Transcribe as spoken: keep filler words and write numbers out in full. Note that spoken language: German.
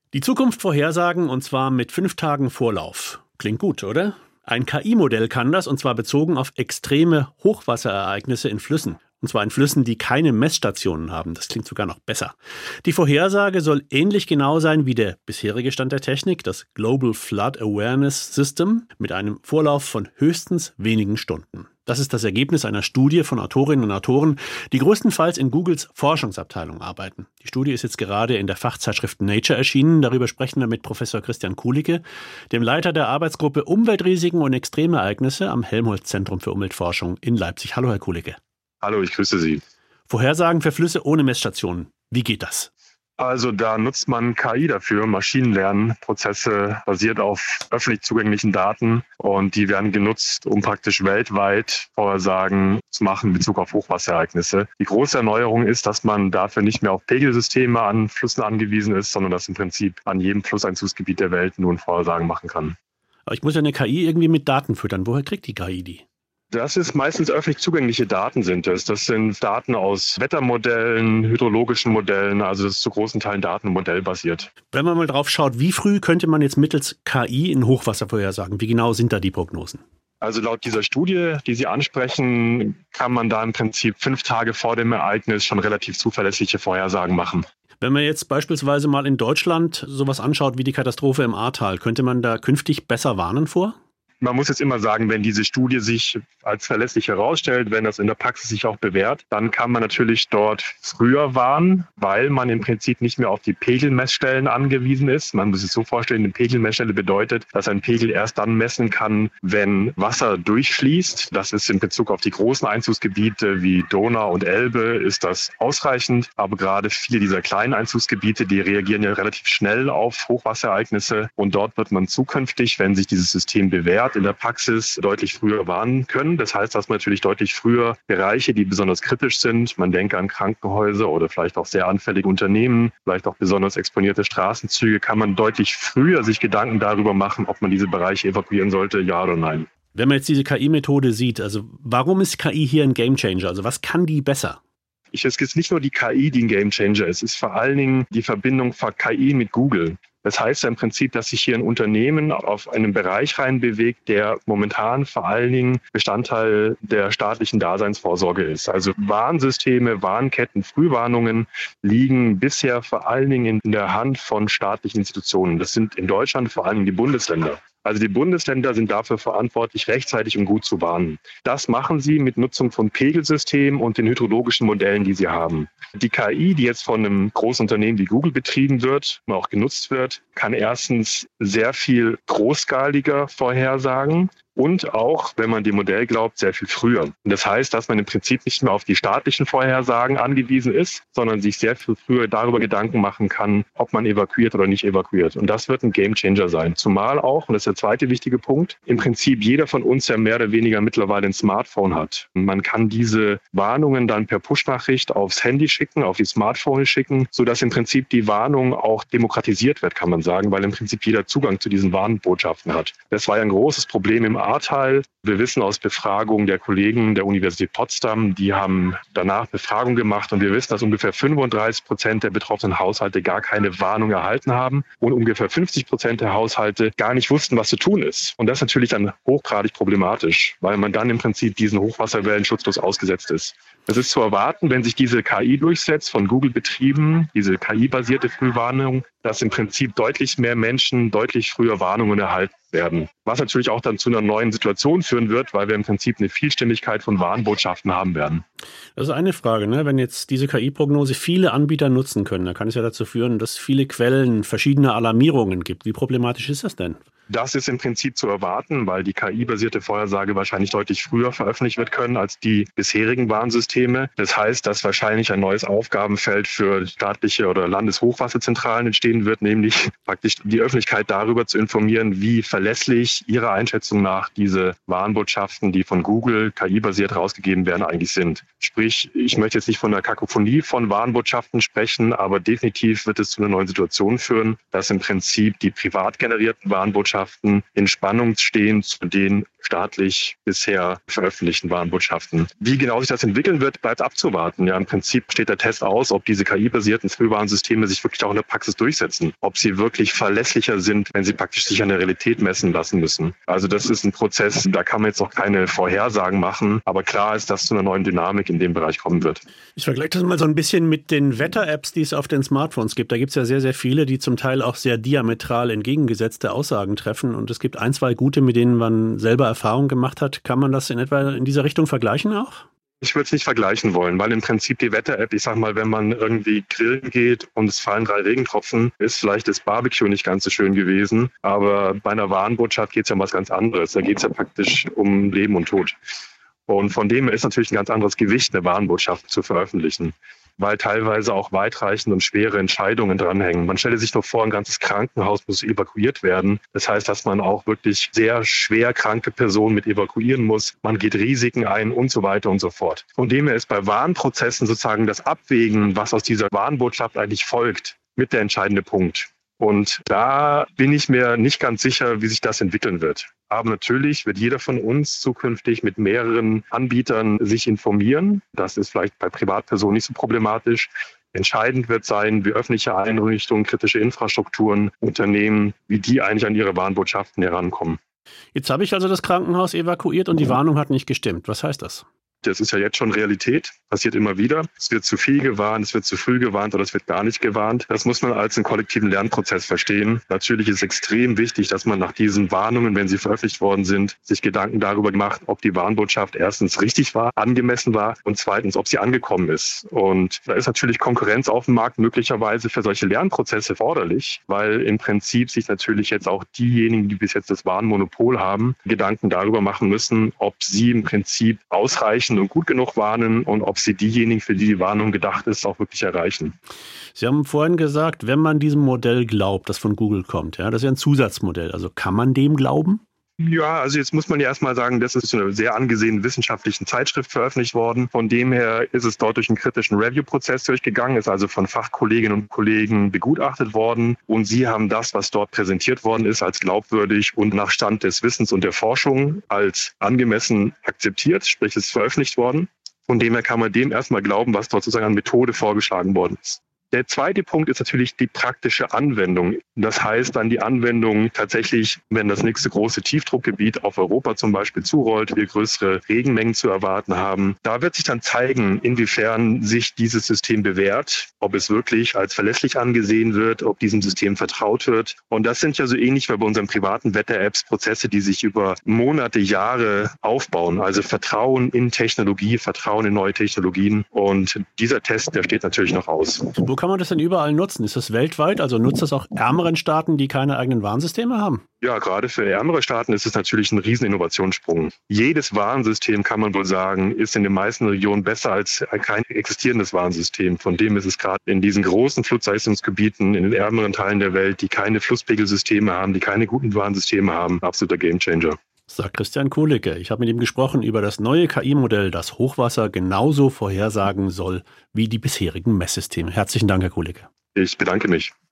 Die Zukunft vorhersagen und zwar mit fünf Tagen Vorlauf. Klingt gut, oder? Ein K I-Modell kann das und zwar bezogen auf extreme Hochwasserereignisse in Flüssen. Und zwar in Flüssen, die keine Messstationen haben. Das klingt sogar noch besser. Die Vorhersage soll ähnlich genau sein wie der bisherige Stand der Technik, das Global Flood Awareness System, mit einem Vorlauf von höchstens wenigen Stunden. Das ist das Ergebnis einer Studie von Autorinnen und Autoren, die größtenteils in Googles Forschungsabteilung arbeiten. Die Studie ist jetzt gerade in der Fachzeitschrift Nature erschienen. Darüber sprechen wir mit Professor Christian Kulicke, dem Leiter der Arbeitsgruppe Umweltrisiken und Extremereignisse am Helmholtz-Zentrum für Umweltforschung in Leipzig. Hallo, Herr Kulicke. Hallo, ich grüße Sie. Vorhersagen für Flüsse ohne Messstationen. Wie geht das? Also da nutzt man K I dafür, Maschinenlernprozesse basiert auf öffentlich zugänglichen Daten und die werden genutzt, um praktisch weltweit Vorhersagen zu machen in Bezug auf Hochwasserereignisse. Die große Erneuerung ist, dass man dafür nicht mehr auf Pegelsysteme an Flüssen angewiesen ist, sondern dass im Prinzip an jedem Flusseinzugsgebiet der Welt nun Vorhersagen machen kann. Aber ich muss ja eine K I irgendwie mit Daten füttern. Woher kriegt die K I die? Das ist meistens öffentlich zugängliche Daten sind es. Das sind Daten aus Wettermodellen, hydrologischen Modellen, also das ist zu großen Teilen daten- und modellbasiert. Wenn man mal drauf schaut, wie früh könnte man jetzt mittels K I in Hochwasser vorhersagen? Wie genau sind da die Prognosen? Also laut dieser Studie, die Sie ansprechen, kann man da im Prinzip fünf Tage vor dem Ereignis schon relativ zuverlässige Vorhersagen machen. Wenn man jetzt beispielsweise mal in Deutschland sowas anschaut wie die Katastrophe im Ahrtal, könnte man da künftig besser warnen vor? Man muss jetzt immer sagen, wenn diese Studie sich als verlässlich herausstellt, wenn das in der Praxis sich auch bewährt, dann kann man natürlich dort früher warnen, weil man im Prinzip nicht mehr auf die Pegelmessstellen angewiesen ist. Man muss sich so vorstellen, eine Pegelmessstelle bedeutet, dass ein Pegel erst dann messen kann, wenn Wasser durchfließt. Das ist in Bezug auf die großen Einzugsgebiete wie Donau und Elbe ist das ausreichend. Aber gerade viele dieser kleinen Einzugsgebiete, die reagieren ja relativ schnell auf Hochwasserereignisse. Und dort wird man zukünftig, wenn sich dieses System bewährt, in der Praxis deutlich früher warnen können. Das heißt, dass man natürlich deutlich früher Bereiche, die besonders kritisch sind, man denke an Krankenhäuser oder vielleicht auch sehr anfällige Unternehmen, vielleicht auch besonders exponierte Straßenzüge, kann man deutlich früher sich Gedanken darüber machen, ob man diese Bereiche evakuieren sollte, ja oder nein. Wenn man jetzt diese K I-Methode sieht, also warum ist K I hier ein Gamechanger? Also was kann die besser? Ich, es ist nicht nur die K I, die ein Gamechanger ist, es ist vor allen Dingen die Verbindung von K I mit Google. Das heißt ja im Prinzip, dass sich hier ein Unternehmen auf einen Bereich reinbewegt, der momentan vor allen Dingen Bestandteil der staatlichen Daseinsvorsorge ist. Also Warnsysteme, Warnketten, Frühwarnungen liegen bisher vor allen Dingen in der Hand von staatlichen Institutionen. Das sind in Deutschland vor allen Dingen die Bundesländer. Also die Bundesländer sind dafür verantwortlich, rechtzeitig und gut zu warnen. Das machen sie mit Nutzung von Pegelsystemen und den hydrologischen Modellen, die sie haben. Die K I, die jetzt von einem großen Unternehmen wie Google betrieben wird und auch genutzt wird, kann erstens sehr viel großskaliger vorhersagen. Und auch, wenn man dem Modell glaubt, sehr viel früher. Und das heißt, dass man im Prinzip nicht mehr auf die staatlichen Vorhersagen angewiesen ist, sondern sich sehr viel früher darüber Gedanken machen kann, ob man evakuiert oder nicht evakuiert. Und das wird ein Gamechanger sein. Zumal auch, und das ist der zweite wichtige Punkt, im Prinzip jeder von uns ja mehr oder weniger mittlerweile ein Smartphone hat. Und man kann diese Warnungen dann per Push-Nachricht aufs Handy schicken, auf die Smartphone schicken, sodass im Prinzip die Warnung auch demokratisiert wird, kann man sagen, weil im Prinzip jeder Zugang zu diesen Warnbotschaften hat. Das war ja ein großes Problem im Ahrtal. Wir wissen aus Befragungen der Kollegen der Universität Potsdam, die haben danach Befragung gemacht und wir wissen, dass ungefähr fünfunddreißig Prozent der betroffenen Haushalte gar keine Warnung erhalten haben und ungefähr fünfzig Prozent der Haushalte gar nicht wussten, was zu tun ist. Und das ist natürlich dann hochgradig problematisch, weil man dann im Prinzip diesen Hochwasserwellen schutzlos ausgesetzt ist. Es ist zu erwarten, wenn sich diese K I durchsetzt, von Google betrieben, diese K I-basierte Frühwarnung, dass im Prinzip deutlich mehr Menschen deutlich früher Warnungen erhalten werden. Was natürlich auch dann zu einer neuen Situation führen wird, weil wir im Prinzip eine Vielstimmigkeit von Warnbotschaften haben werden. Das ist eine Frage, ne? Wenn jetzt diese K I-Prognose viele Anbieter nutzen können, dann kann es ja dazu führen, dass es viele Quellen verschiedene Alarmierungen gibt. Wie problematisch ist das denn? Das ist im Prinzip zu erwarten, weil die K I-basierte Vorhersage wahrscheinlich deutlich früher veröffentlicht wird können als die bisherigen Warnsysteme. Das heißt, dass wahrscheinlich ein neues Aufgabenfeld für staatliche oder Landeshochwasserzentralen entstehen wird, nämlich praktisch die Öffentlichkeit darüber zu informieren, wie verlässlich Ihrer Einschätzung nach diese Warnbotschaften, die von Google K I-basiert rausgegeben werden, eigentlich sind. Sprich, ich möchte jetzt nicht von einer Kakophonie von Warnbotschaften sprechen, aber definitiv wird es zu einer neuen Situation führen, dass im Prinzip die privat generierten Warnbotschaften in Spannung stehen zu den staatlich bisher veröffentlichten Warnbotschaften. Wie genau sich das entwickeln wird, bleibt abzuwarten. Ja, im Prinzip steht der Test aus, ob diese K I-basierten Frühwarnsysteme sich wirklich auch in der Praxis durchsetzen, ob sie wirklich verlässlicher sind, wenn sie praktisch sich an der Realität messen lassen müssen. Also das ist ein Prozess, da kann man jetzt noch keine Vorhersagen machen, aber klar ist, dass zu einer neuen Dynamik in dem Bereich kommen wird. Ich vergleiche das mal so ein bisschen mit den Wetter-Apps, die es auf den Smartphones gibt. Da gibt es ja sehr, sehr viele, die zum Teil auch sehr diametral entgegengesetzte Aussagen treffen und es gibt ein, zwei gute, mit denen man selber Erfahrung gemacht hat. Kann man das in etwa in dieser Richtung vergleichen auch? Ich würde es nicht vergleichen wollen, weil im Prinzip die Wetter-App, ich sag mal, wenn man irgendwie grillen geht und es fallen drei Regentropfen, ist vielleicht das Barbecue nicht ganz so schön gewesen. Aber bei einer Warnbotschaft geht es ja um was ganz anderes. Da geht es ja praktisch um Leben und Tod. Und von dem her ist natürlich ein ganz anderes Gewicht, eine Warnbotschaft zu veröffentlichen, weil teilweise auch weitreichende und schwere Entscheidungen dranhängen. Man stelle sich doch vor, ein ganzes Krankenhaus muss evakuiert werden. Das heißt, dass man auch wirklich sehr schwer kranke Personen mit evakuieren muss. Man geht Risiken ein und so weiter und so fort. Von dem her ist bei Warnprozessen sozusagen das Abwägen, was aus dieser Warnbotschaft eigentlich folgt, mit der entscheidende Punkt. Und da bin ich mir nicht ganz sicher, wie sich das entwickeln wird. Aber natürlich wird jeder von uns zukünftig mit mehreren Anbietern sich informieren. Das ist vielleicht bei Privatpersonen nicht so problematisch. Entscheidend wird sein, wie öffentliche Einrichtungen, kritische Infrastrukturen, Unternehmen, wie die eigentlich an ihre Warnbotschaften herankommen. Jetzt habe ich also das Krankenhaus evakuiert und die Warnung hat nicht gestimmt. Was heißt das? Das ist ja jetzt schon Realität, passiert immer wieder. Es wird zu viel gewarnt, es wird zu früh gewarnt oder es wird gar nicht gewarnt. Das muss man als einen kollektiven Lernprozess verstehen. Natürlich ist es extrem wichtig, dass man nach diesen Warnungen, wenn sie veröffentlicht worden sind, sich Gedanken darüber macht, ob die Warnbotschaft erstens richtig war, angemessen war und zweitens, ob sie angekommen ist. Und da ist natürlich Konkurrenz auf dem Markt möglicherweise für solche Lernprozesse erforderlich, weil im Prinzip sich natürlich jetzt auch diejenigen, die bis jetzt das Warnmonopol haben, Gedanken darüber machen müssen, ob sie im Prinzip ausreichend und gut genug warnen und ob sie diejenigen, für die die Warnung gedacht ist, auch wirklich erreichen. Sie haben vorhin gesagt, wenn man diesem Modell glaubt, das von Google kommt, ja, das ist ja ein Zusatzmodell, also kann man dem glauben? Ja, also jetzt muss man ja erstmal sagen, das ist in einer sehr angesehenen wissenschaftlichen Zeitschrift veröffentlicht worden. Von dem her ist es dort durch einen kritischen Review-Prozess durchgegangen, ist also von Fachkolleginnen und Kollegen begutachtet worden. Und sie haben das, was dort präsentiert worden ist, als glaubwürdig und nach Stand des Wissens und der Forschung als angemessen akzeptiert, sprich es ist veröffentlicht worden. Von dem her kann man dem erstmal glauben, was dort sozusagen an Methode vorgeschlagen worden ist. Der zweite Punkt ist natürlich die praktische Anwendung. Das heißt dann die Anwendung tatsächlich, wenn das nächste große Tiefdruckgebiet auf Europa zum Beispiel zurollt, wir größere Regenmengen zu erwarten haben. Da wird sich dann zeigen, inwiefern sich dieses System bewährt, ob es wirklich als verlässlich angesehen wird, ob diesem System vertraut wird. Und das sind ja so ähnlich wie bei unseren privaten Wetter-Apps Prozesse, die sich über Monate, Jahre aufbauen. Also Vertrauen in Technologie, Vertrauen in neue Technologien. Und dieser Test, der steht natürlich noch aus. Wo kann man das denn überall nutzen? Ist das weltweit? Also nutzt das auch ärmeren Staaten, die keine eigenen Warnsysteme haben? Ja, gerade für ärmere Staaten ist es natürlich ein riesen Innovationssprung. Jedes Warnsystem, kann man wohl sagen, ist in den meisten Regionen besser als kein existierendes Warnsystem. Von dem ist es gerade in diesen großen Flussleistungsgebieten, in den ärmeren Teilen der Welt, die keine Flusspegelsysteme haben, die keine guten Warnsysteme haben, absoluter Gamechanger. Sagt Christian Kohlicke. Ich habe mit ihm gesprochen über das neue K I-Modell, das Hochwasser genauso vorhersagen soll wie die bisherigen Messsysteme. Herzlichen Dank, Herr Kohlicke. Ich bedanke mich.